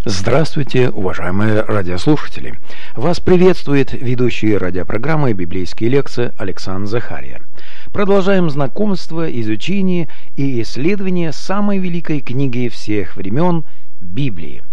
Здравствуйте, уважаемые радиослушатели! Вас приветствует ведущий радиопрограммы «Библейские лекции» Александр Захария. Продолжаем знакомство, изучение и исследование самой великой книги всех времен – Библии.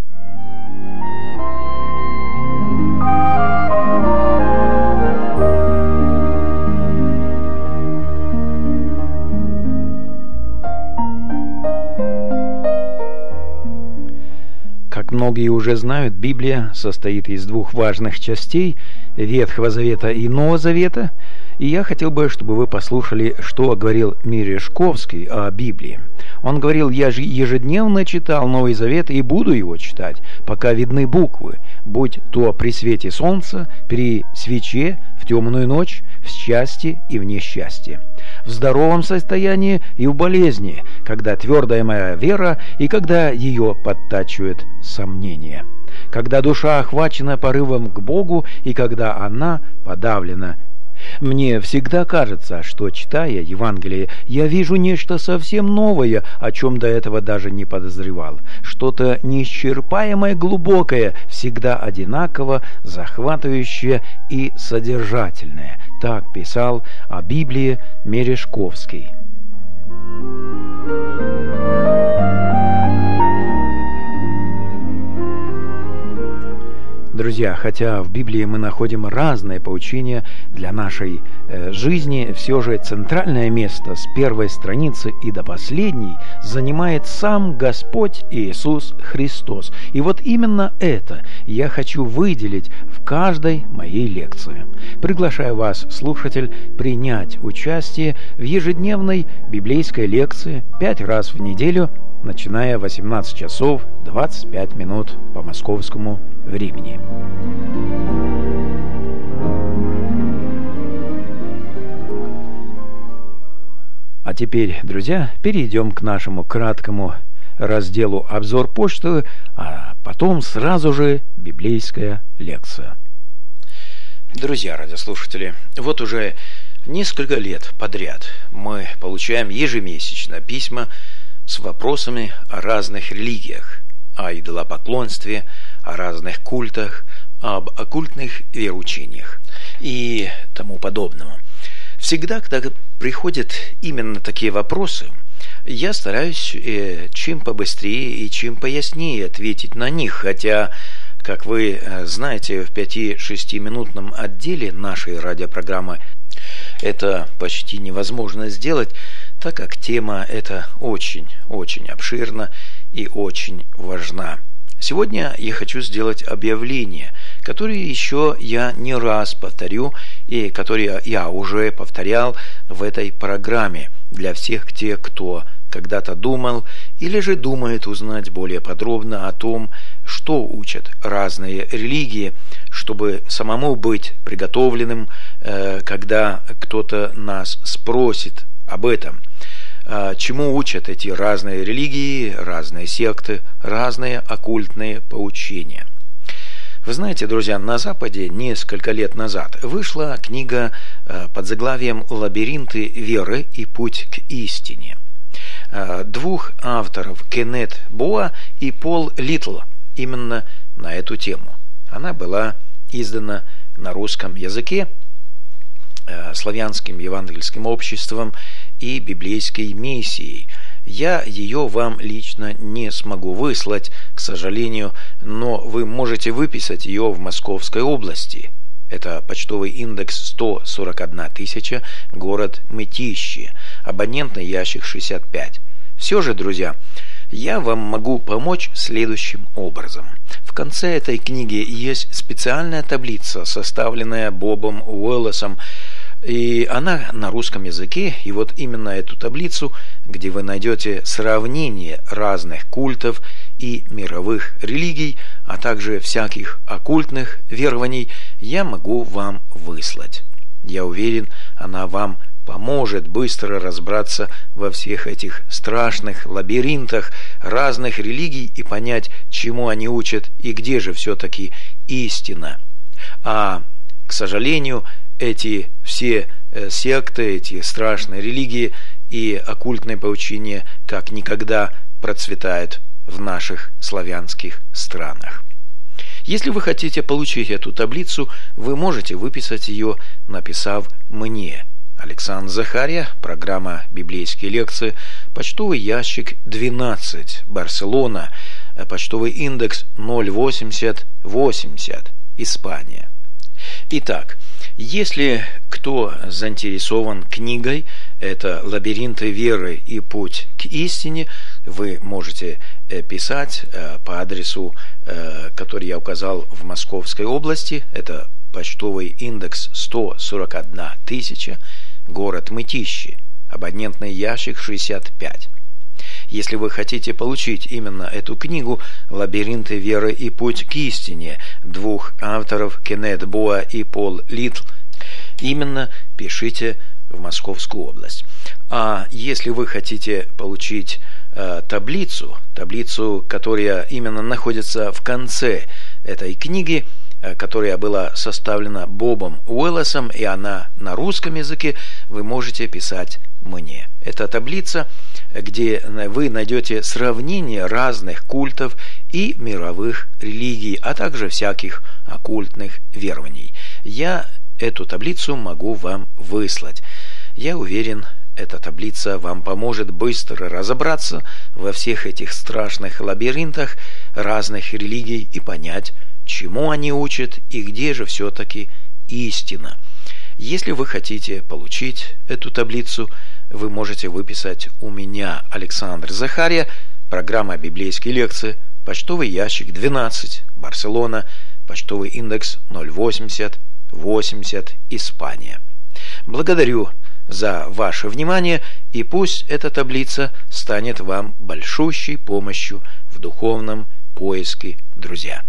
Как многие уже знают, Библия состоит из двух важных частей – Ветхого Завета и Нового Завета. И я хотел бы, чтобы вы послушали, что говорил Мережковский о Библии. Он говорил: «Я же ежедневно читал Новый Завет и буду его читать, пока видны буквы, будь то при свете солнца, при свече, в темную ночь, в счастье и в несчастье, в здоровом состоянии и в болезни, когда твердая моя вера и когда ее подтачивает сомнения, когда душа охвачена порывом к Богу и когда она подавлена». Мне всегда кажется, что, читая Евангелие, я вижу нечто совсем новое, о чем до этого даже не подозревал. Что-то неисчерпаемое, глубокое, всегда одинаково, захватывающее и содержательное. Так писал о Библии Мережковский. Друзья, хотя в Библии мы находим разные поучения для нашей жизни, все же центральное место с первой страницы и до последней занимает сам Господь Иисус Христос. И вот именно это я хочу выделить в каждой моей лекции. Приглашаю вас, слушатель, принять участие в ежедневной библейской лекции 5 раз в неделю, начиная 18 часов 25 минут по московскому времени. А теперь, друзья, перейдем к нашему краткому разделу «Обзор почты», а потом сразу же библейская лекция. Друзья радиослушатели, вот уже несколько лет подряд мы получаем ежемесячно письма с вопросами о разных религиях, о идолопоклонстве, о разных культах, об оккультных вероучениях и тому подобному. Всегда, когда приходят именно такие вопросы, я стараюсь чем побыстрее и чем пояснее ответить на них, хотя, как вы знаете, в 5-6-минутном отделе нашей радиопрограммы это почти невозможно сделать, так как тема эта очень обширна и очень важна. Сегодня я хочу сделать объявление, которое еще я не раз повторю и которое я уже повторял в этой программе для всех тех, кто когда-то думал или же думает узнать более подробно о том, что учат разные религии, чтобы самому быть приготовленным, когда кто-то нас спросит об этом. Чему учат эти разные религии, разные секты, разные оккультные поучения. Вы знаете, друзья, на Западе несколько лет назад вышла книга под заглавием «Лабиринты веры и путь к истине» двух авторов, Кеннет Боа и Пол Литтл, именно на эту тему. Она была издана на русском языке славянским евангельским обществом и библейской миссией. Я ее вам лично не смогу выслать, к сожалению, но вы можете выписать ее в Московской области. Это почтовый индекс 141 000, город Мытищи, абонентный ящик 65. Все же, друзья, я вам могу помочь следующим образом. В конце этой книги есть специальная таблица, составленная Бобом Уоллесом, и она на русском языке, и вот именно эту таблицу, где вы найдете сравнение разных культов и мировых религий, а также всяких оккультных верований, я могу вам выслать. Я уверен, она вам поможет быстро разобраться во всех этих страшных лабиринтах разных религий и понять, чему они учат и где же все-таки истина. А, к сожалению, эти все секты, эти страшные религии и оккультные поучения как никогда процветают в наших славянских странах. Если вы хотите получить эту таблицу, вы можете выписать ее, написав мне. Александр Захария, программа «Библейские лекции», почтовый ящик 12, Барселона, почтовый индекс 08080, Испания. Итак, если кто заинтересован книгой, это «Лабиринты веры и путь к истине», вы можете писать по адресу, который я указал в Московской области. Это почтовый индекс 141 000, город Мытищи, абонентный ящик 65. Если вы хотите получить именно эту книгу «Лабиринты веры и путь к истине» двух авторов Кеннет Боа и Пол Литл, именно пишите в Московскую область. А если вы хотите получить таблицу, которая именно находится в конце этой книги, которая была составлена Бобом Уэллесом, и она на русском языке, вы можете писать мне. Это таблица, где вы найдете сравнение разных культов и мировых религий, а также всяких оккультных верований. Я эту таблицу могу вам выслать. Я уверен, эта таблица вам поможет быстро разобраться во всех этих страшных лабиринтах разных религий и понять, чему они учат и где же все-таки истина. Если вы хотите получить эту таблицу, вы можете выписать у меня, Александр Захария, программа «Библейские лекции», почтовый ящик 12, Барселона, почтовый индекс 08080, Испания. Благодарю за ваше внимание, и пусть эта таблица станет вам большущей помощью в духовном поиске, друзья.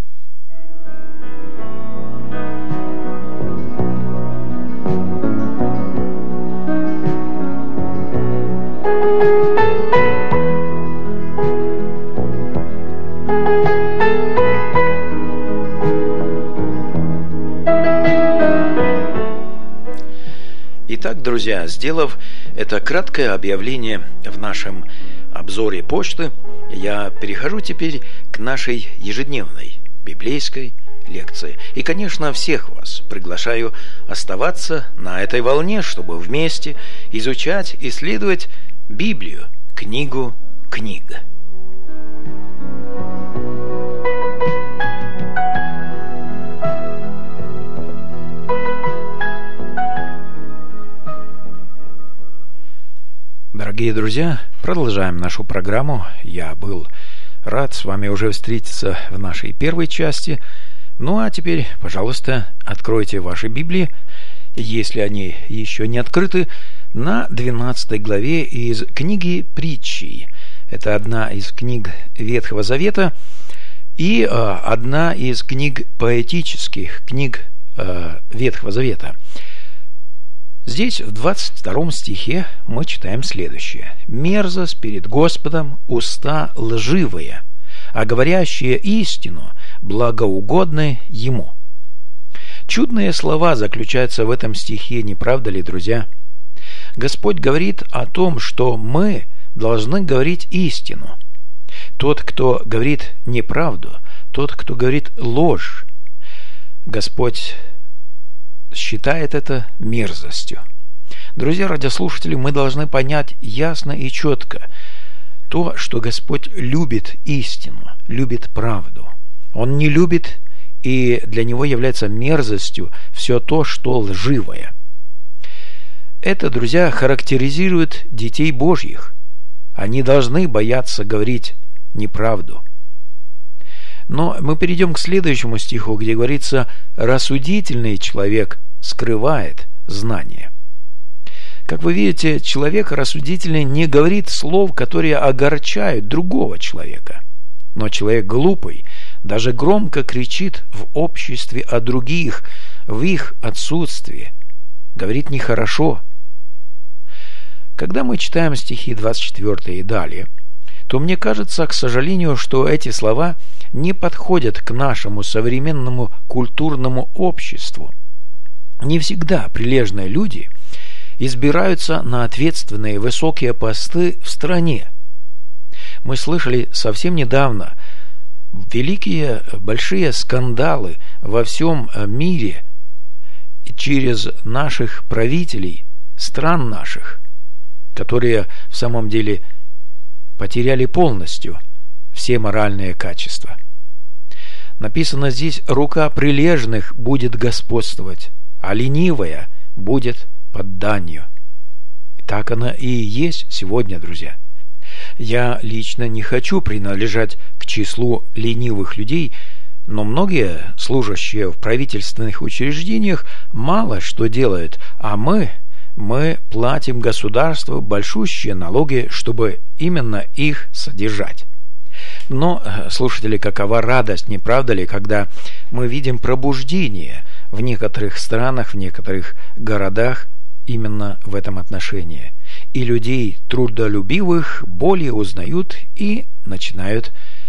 Итак, друзья, сделав это краткое объявление в нашем обзоре почты, я перехожу теперь к нашей ежедневной библейской лекции. И, конечно, всех вас приглашаю оставаться на этой волне, чтобы вместе изучать, исследовать Библию, книгу книг. Дорогие друзья, продолжаем нашу программу. Я был рад с вами уже встретиться в нашей первой части. Ну а теперь, пожалуйста, откройте ваши Библии, если они еще не открыты, на 12 главе из книги Притчи. Это одна из книг Ветхого Завета и одна из книг поэтических книг Ветхого Завета. Здесь, в 22 стихе, мы читаем следующее. «Мерзость перед Господом уста лживые, а говорящие истину благоугодны Ему». Чудные слова заключаются в этом стихе, не правда ли, друзья? Господь говорит о том, что мы должны говорить истину. Тот, кто говорит неправду, тот, кто говорит ложь, Господь считает это мерзостью. Друзья радиослушатели, мы должны понять ясно и четко то, что Господь любит истину, любит правду. Он не любит, и для Него является мерзостью все то, что лживое. Это, друзья, характеризует детей Божьих. Они должны бояться говорить неправду. Но мы перейдем к следующему стиху, где говорится: «Рассудительный человек скрывает знание». Как вы видите, человек рассудительный не говорит слов, которые огорчают другого человека. Но человек глупый даже громко кричит в обществе о других, в их отсутствии. Говорит нехорошо. Когда мы читаем стихи 24 и далее, то мне кажется, к сожалению, что эти слова не подходят к нашему современному культурному обществу. Не всегда прилежные люди избираются на ответственные высокие посты в стране. Мы слышали совсем недавно великие, большие скандалы во всем мире через наших правителей стран наших, которые в самом деле потеряли полностью все моральные качества. Написано здесь: рука прилежных будет господствовать, а ленивая будет под данью. И так оно и есть сегодня, друзья. Я лично не хочу принадлежать к числу ленивых людей, но многие служащие в правительственных учреждениях мало что делают, а мы платим государству большущие налоги, чтобы именно их содержать. Но, слушатели, какова радость, не правда ли, когда мы видим пробуждение в некоторых странах, в некоторых городах именно в этом отношении. И людей трудолюбивых более узнают и начинают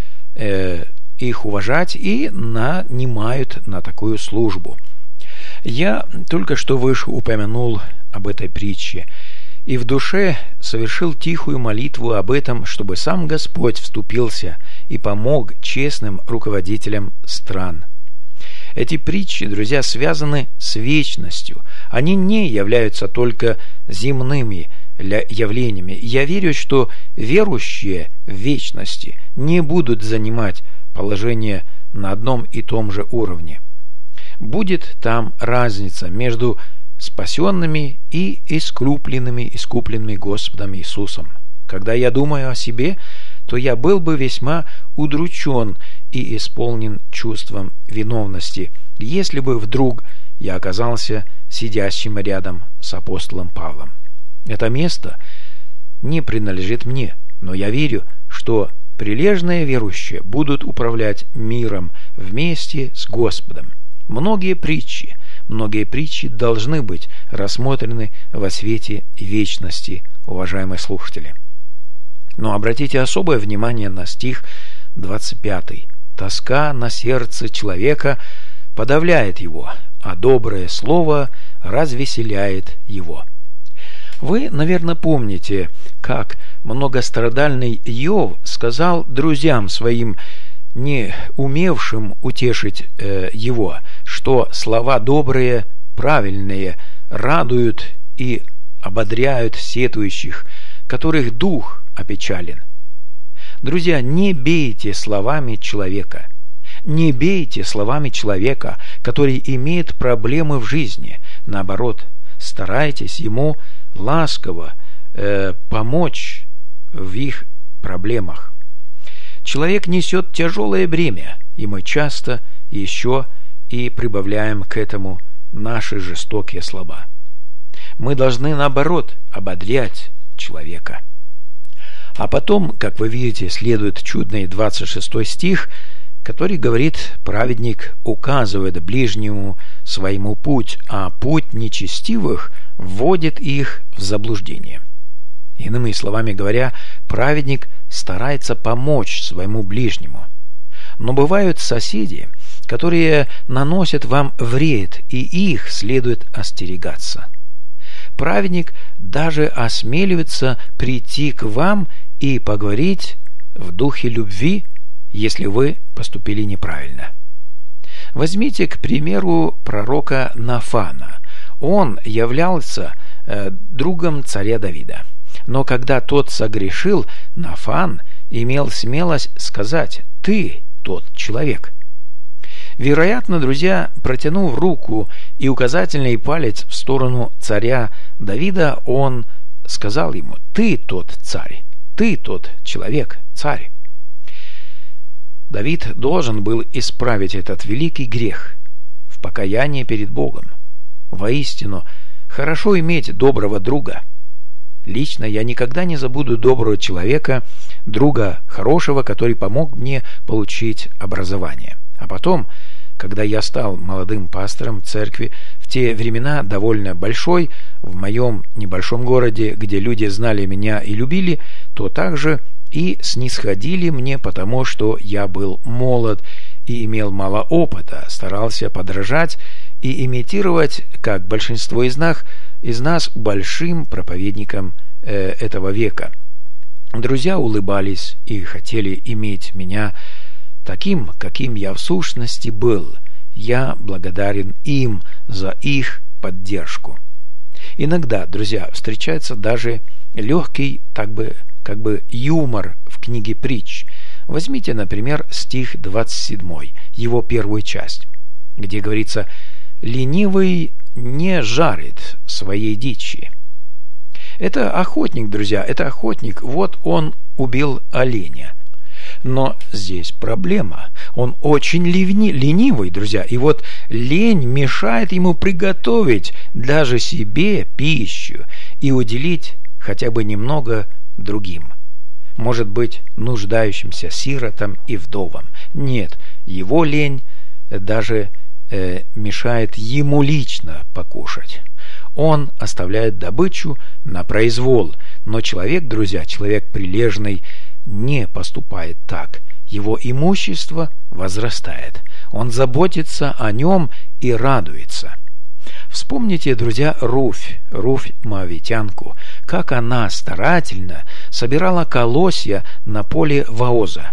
их уважать и нанимают на такую службу. Я только что выше упомянул об этой притче, и в душе совершил тихую молитву об этом, чтобы сам Господь вступился и помог честным руководителям стран. Эти притчи, друзья, связаны с вечностью. Они не являются только земными явлениями. Я верю, что верующие в вечности не будут занимать положение на одном и том же уровне. Будет там разница между спасенными и искупленными Господом Иисусом. Когда я думаю о себе, то я был бы весьма удручен и исполнен чувством виновности, если бы вдруг я оказался сидящим рядом с апостолом Павлом. Это место не принадлежит мне, но я верю, что прилежные верующие будут управлять миром вместе с Господом. Многие притчи должны быть рассмотрены во свете вечности, уважаемые слушатели. Но обратите особое внимание на стих 25. «Тоска на сердце человека подавляет его, а доброе слово развеселяет его». Вы, наверное, помните, как многострадальный Иов сказал друзьям своим, не умевшим утешить его, что слова добрые, правильные, радуют и ободряют сетующих, которых дух опечален. Друзья, не бейте словами человека. Не бейте словами человека, который имеет проблемы в жизни. Наоборот, старайтесь ему ласково помочь в их проблемах. Человек несет тяжелое бремя, и мы часто еще и прибавляем к этому наши жестокие слова. Мы должны, наоборот, ободрять человека. А потом, как вы видите, следует чудный 26 стих, который говорит: праведник указывает ближнему своему путь, а путь нечестивых вводит их в заблуждение. Иными словами говоря, праведник старается помочь своему ближнему. Но бывают соседи, которые наносят вам вред, и их следует остерегаться. Праведник даже осмеливается прийти к вам и поговорить в духе любви, если вы поступили неправильно. Возьмите, к примеру, пророка Нафана. Он являлся другом царя Давида. Но когда тот согрешил, Нафан имел смелость сказать: «Ты тот человек». Вероятно, друзья, протянув руку и указательный палец в сторону царя Давида, он сказал ему: «Ты тот царь, ты тот человек, царь». Давид должен был исправить этот великий грех в покаянии перед Богом. Воистину, хорошо иметь доброго друга. Лично я никогда не забуду доброго человека, друга хорошего, который помог мне получить образование. А потом, когда я стал молодым пастором церкви, в те времена довольно большой, в моем небольшом городе, где люди знали меня и любили, то также и снисходили мне, потому что я был молод и имел мало опыта, старался подражать и имитировать, как большинство из нас, большим проповедникам этого века. Друзья улыбались и хотели иметь меня таким, каким я в сущности был. Я благодарен им за их поддержку. Иногда, друзья, встречается даже легкий, как бы юмор в книге «Притч». Возьмите, например, стих 27, его первую часть, где говорится: «Ленивый не жарит своей дичи». Это охотник, друзья, это охотник. Вот он убил оленя. Но здесь проблема. Он очень ленивый, друзья. И вот лень мешает ему приготовить даже себе пищу и уделить хотя бы немного другим. Может быть, нуждающимся сиротам и вдовам. Нет, его лень даже мешает ему лично покушать. Он оставляет добычу на произвол. Но человек, друзья, человек прилежный, не поступает так. Его имущество возрастает. Он заботится о нем и радуется. Вспомните, друзья, Руфь моавитянку, как она старательно собирала колосья на поле Вооза.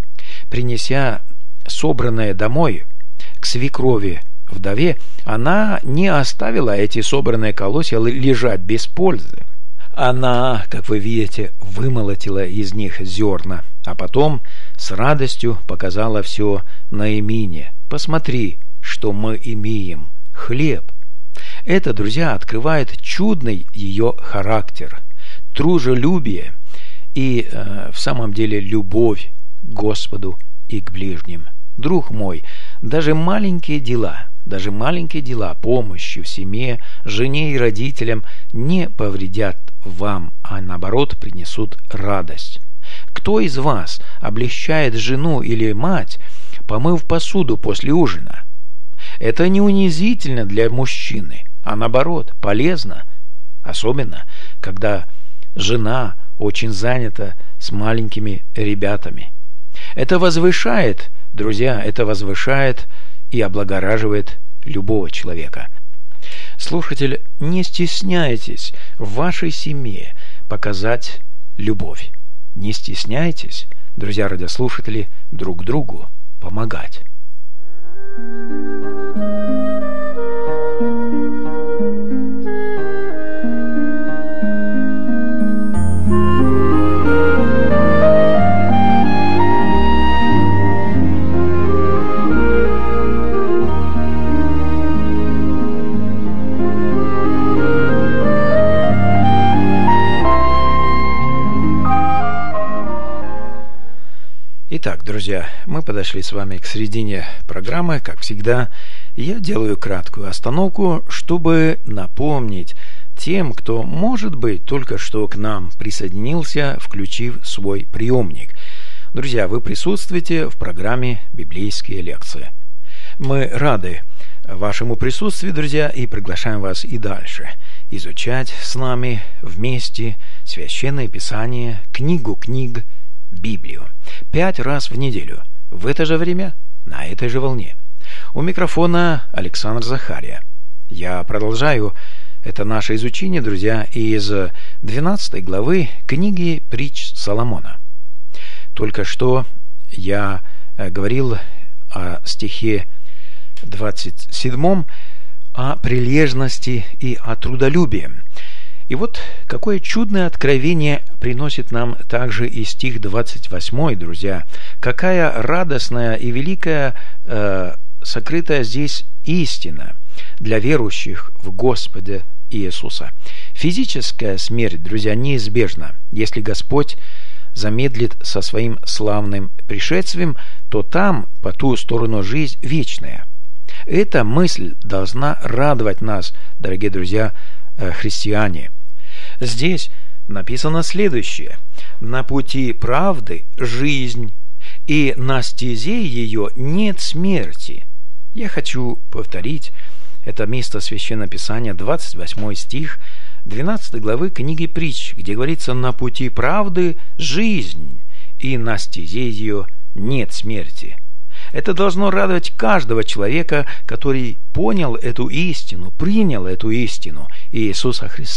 Принеся собранное домой к свекрови вдове, она не оставила эти собранные колосья лежать без пользы. Она, как вы видите, вымолотила из них зерна, а потом с радостью показала все Наамине. «Посмотри, что мы имеем – хлеб». Это, друзья, открывает чудный ее характер, тружелюбие и в самом деле любовь к Господу и к ближним. Друг мой, даже маленькие дела, помощи в семье, жене и родителям не повредят вам, а наоборот принесут радость. Кто из вас облегчает жену или мать, помыв посуду после ужина? Это не унизительно для мужчины, а наоборот полезно, особенно когда жена очень занята с маленькими ребятами. Это возвышает, друзья, и облагораживает любого человека. Слушатель, не стесняйтесь в вашей семье показать любовь. Не стесняйтесь, друзья радиослушатели, друг другу помогать. Итак, друзья, мы подошли с вами к середине программы. Как всегда, я делаю краткую остановку, чтобы напомнить тем, кто, может быть, только что к нам присоединился, включив свой приемник. Друзья, вы присутствуете в программе «Библейские лекции». Мы рады вашему присутствию, друзья, и приглашаем вас и дальше изучать с нами вместе Священное Писание, книгу книг, Библию. 5 раз в неделю, в это же время, на этой же волне. У микрофона Александр Захария. Я продолжаю это наше изучение, друзья, из 12 главы книги «Притч Соломона». Только что я говорил о стихе 27 о прилежности и о трудолюбии. И вот какое чудное откровение приносит нам также и стих 28, друзья. Какая радостная и великая сокрытая здесь истина для верующих в Господа Иисуса. Физическая смерть, друзья, неизбежна. Если Господь замедлит со своим славным пришествием, то там, по ту сторону, жизнь вечная. Эта мысль должна радовать нас, дорогие друзья, христиане. Здесь написано следующее: «На пути правды жизнь, и на стезе ее нет смерти». Я хочу повторить это место Священного Писания, 28 стих 12 главы книги Притч, где говорится: «На пути правды жизнь, и на стезе ее нет смерти». Это должно радовать каждого человека, который понял эту истину, принял эту истину Иисуса Христа.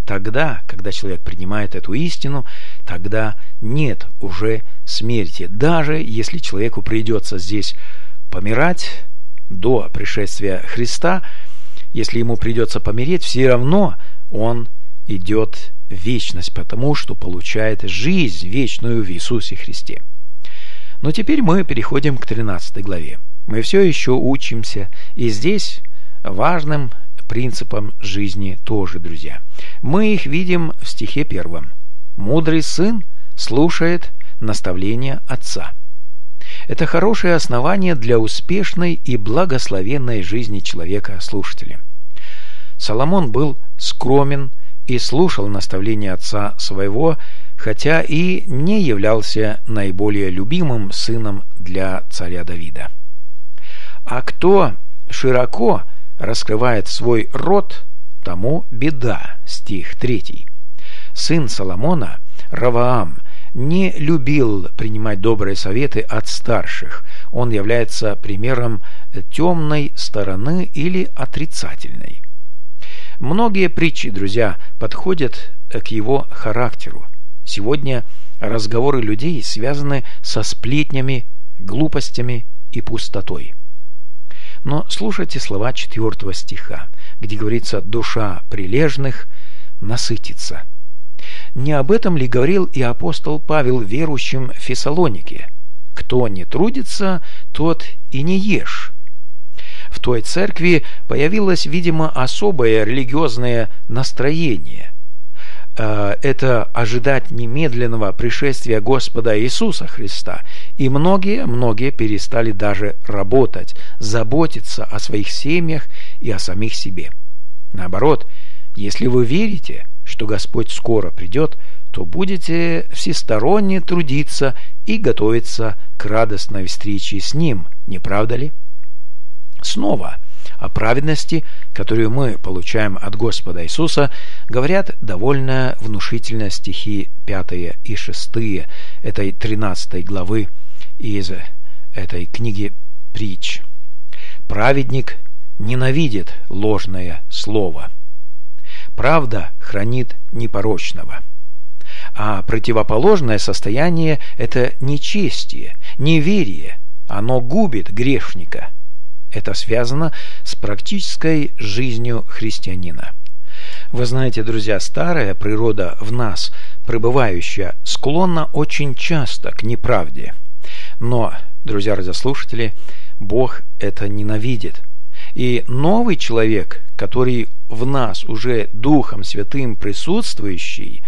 Тогда, когда человек принимает эту истину, тогда нет уже смерти. Даже если человеку придется здесь помирать до пришествия Христа, если ему придется помереть, все равно он идет в вечность, потому что получает жизнь вечную в Иисусе Христе. Но теперь мы переходим к 13 главе. Мы все еще учимся, и здесь важным принципам жизни тоже, друзья. Мы их видим в стихе 1. «Мудрый сын слушает наставления отца». Это хорошее основание для успешной и благословенной жизни человека-слушателя. Соломон был скромен и слушал наставления отца своего, хотя и не являлся наиболее любимым сыном для царя Давида. А кто широко раскрывает свой рот, тому беда. Стих 3. Сын Соломона, Раваам, не любил принимать добрые советы от старших. Он является примером темной стороны или отрицательной. Многие притчи, друзья, подходят к его характеру. Сегодня разговоры людей связаны со сплетнями, глупостями и пустотой. Но слушайте слова 4 стиха, где говорится: «Душа прилежных насытится». Не об этом ли говорил и апостол Павел верующим в Фессалонике? «Кто не трудится, тот и не ешь». В той церкви появилось, видимо, особое религиозное настроение. Это ожидать немедленного пришествия Господа Иисуса Христа. И многие перестали даже работать, заботиться о своих семьях и о самих себе. Наоборот, если вы верите, что Господь скоро придет, то будете всесторонне трудиться и готовиться к радостной встрече с Ним, не правда ли? Снова о праведности, которую мы получаем от Господа Иисуса, говорят довольно внушительно стихи 5 и 6 этой 13 главы из этой книги притч. «Праведник ненавидит ложное слово. Правда хранит непорочного». А противоположное состояние – это нечестие, неверие. Оно губит грешника. Это связано с практической жизнью христианина. Вы знаете, друзья, старая природа в нас, пребывающая, склонна очень часто к неправде. Но, друзья радиослушатели, Бог это ненавидит. И новый человек, который в нас уже Духом Святым присутствующий,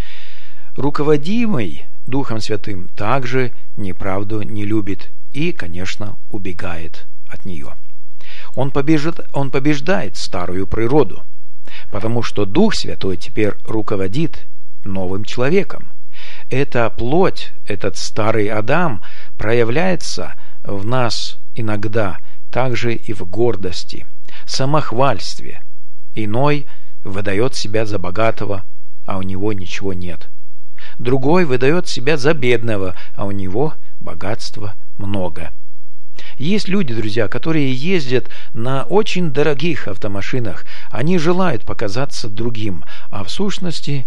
руководимый Духом Святым, также неправду не любит и, конечно, убегает от нее. Он побеждает старую природу, потому что Дух Святой теперь руководит новым человеком. Эта плоть, этот старый Адам проявляется в нас иногда также и в гордости, самохвальстве. Иной выдает себя за богатого, а у него ничего нет. Другой выдает себя за бедного, а у него богатства много. Есть люди, друзья, которые ездят на очень дорогих автомашинах. Они желают показаться другим, а в сущности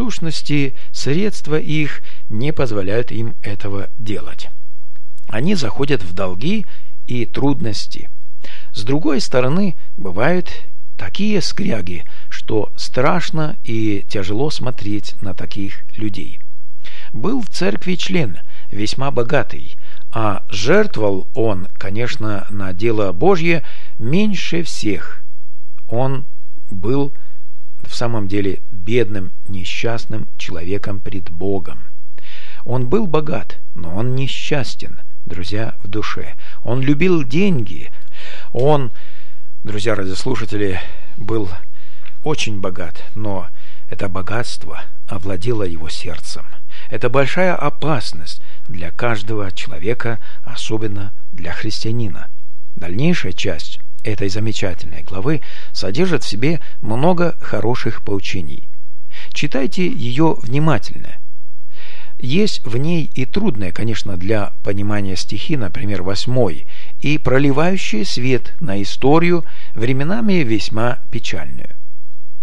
средства их не позволяют им этого делать. Они заходят в долги и трудности. С другой стороны, бывают такие скряги, что страшно и тяжело смотреть на таких людей. Был в церкви член, весьма богатый, а жертвовал он, конечно, на дело Божье меньше всех. Он был в самом деле бедным, несчастным человеком пред Богом. Он был богат, но он несчастен, друзья, в душе. Он любил деньги. Он, друзья радиослушатели, был очень богат, но это богатство овладело его сердцем. Это большая опасность для каждого человека, особенно для христианина. Дальнейшая часть этой замечательной главы содержит в себе много хороших поучений. Читайте ее внимательно. Есть в ней и трудные, конечно, для понимания стихи, например, 8, и проливающие свет на историю, временами весьма печальную.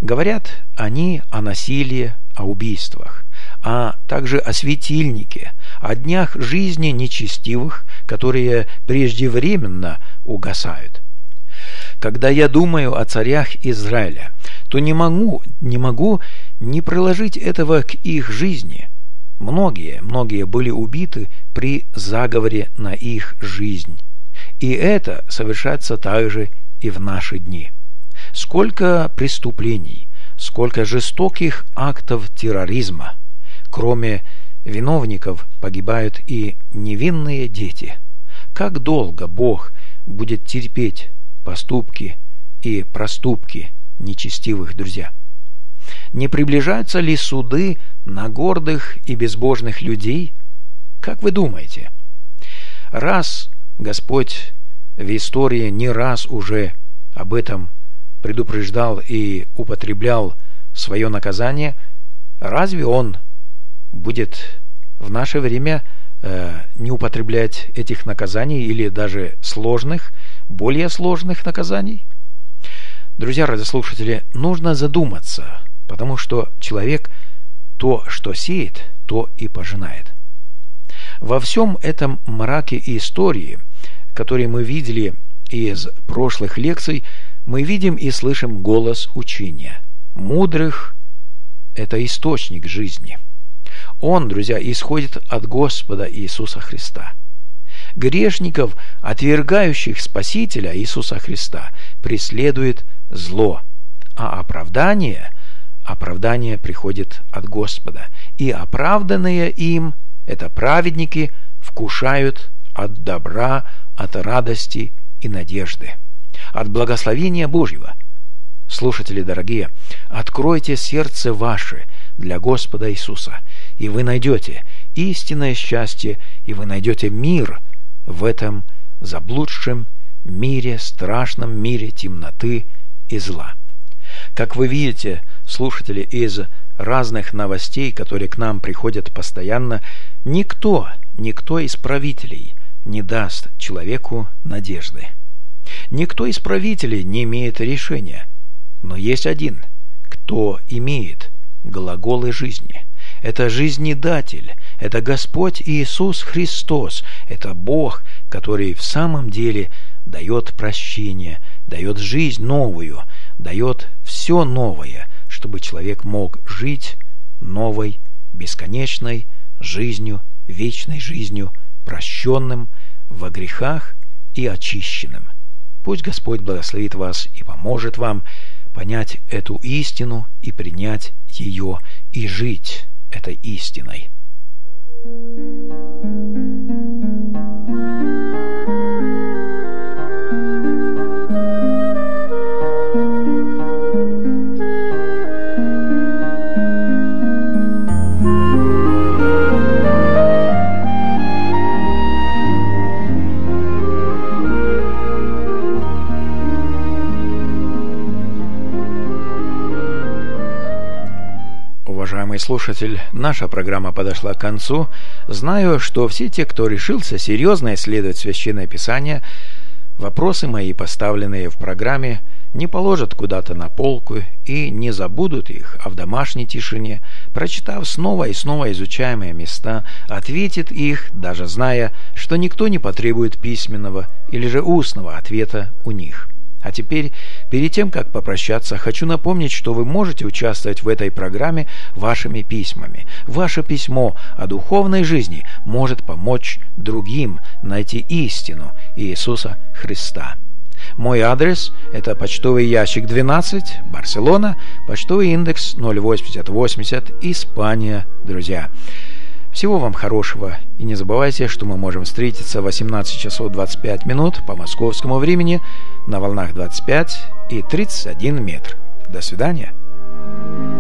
Говорят они о насилии, о убийствах, а также о светильнике, о днях жизни нечестивых, которые преждевременно угасают. Когда я думаю о царях Израиля, то не могу не приложить этого к их жизни. Многие были убиты при заговоре на их жизнь. И это совершается также и в наши дни. Сколько преступлений, сколько жестоких актов терроризма. Кроме виновников погибают и невинные дети. Как долго Бог будет терпеть поступки и проступки нечестивых, друзья? Не приближаются ли суды на гордых и безбожных людей? Как вы думаете? Раз Господь в истории не раз уже об этом предупреждал и употреблял свое наказание, разве Он будет в наше время не употреблять этих наказаний или даже более сложных наказаний? Друзья радиослушатели, нужно задуматься, потому что человек то, что сеет, то и пожинает. Во всем этом мраке истории, который мы видели из прошлых лекций, мы видим и слышим голос учения. Мудрых – это источник жизни. Он, друзья, исходит от Господа Иисуса Христа. Грешников, отвергающих Спасителя Иисуса Христа, преследует зло, а оправдание приходит от Господа. И оправданные им, это праведники, вкушают от добра, от радости и надежды, от благословения Божьего. Слушатели дорогие, откройте сердце ваше для Господа Иисуса, и вы найдете истинное счастье, и вы найдете мир в этом заблудшем мире, страшном мире темноты и зла. Как вы видите, слушатели, из разных новостей, которые к нам приходят постоянно, никто из правителей не даст человеку надежды. Никто из правителей не имеет решения. Но есть один, кто имеет глаголы жизни. Это жизнедатель, это Господь Иисус Христос, это Бог, который в самом деле дает прощение, дает жизнь новую, дает все новое, чтобы человек мог жить новой, бесконечной жизнью, вечной жизнью, прощенным во грехах и очищенным. Пусть Господь благословит вас и поможет вам понять эту истину и принять ее, и жить этой истиной. Уважаемый слушатель, наша программа подошла к концу. Знаю, что все те, кто решился серьезно исследовать Священное Писание, вопросы мои, поставленные в программе, не положат куда-то на полку и не забудут их, а в домашней тишине, прочитав снова и снова изучаемые места, ответит их, даже зная, что никто не потребует письменного или же устного ответа у них. А теперь, перед тем, как попрощаться, хочу напомнить, что вы можете участвовать в этой программе вашими письмами. Ваше письмо о духовной жизни может помочь другим найти истину Иисуса Христа. Мой адрес – это почтовый ящик 12, Барселона, почтовый индекс 08080, Испания, друзья. Всего вам хорошего, и не забывайте, что мы можем встретиться в 18 часов 25 минут по московскому времени на волнах 25 и 31 метр. До свидания.